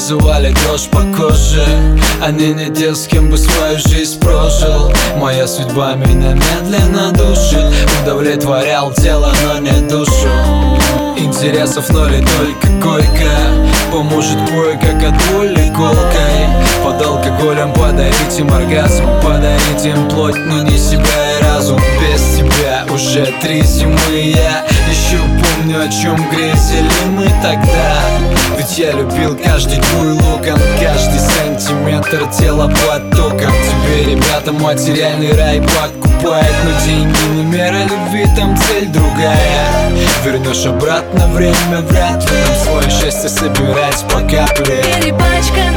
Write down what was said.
вызывали дрожь по коже. Они не те, с кем бы свою жизнь прожил. Моя судьба меня медленно душит. Удовлетворял тело, но не душу. Интересов ноль и только койка. Поможет кое-как от боли колкой. Под алкоголем подарить им оргазм, подарить им плоть, но не себя и разум. Без тебя уже 3 зимы я еще помню, о чем грезили мы тогда. Ведь я любил каждый твой локон, каждый сантиметр тела под током. Тебе, ребята, материальный рай подкупает, но деньги не мера любви, там цель другая. Вернешь обратно время, вряд ли нам свое счастье собирать по капле. Перепачкать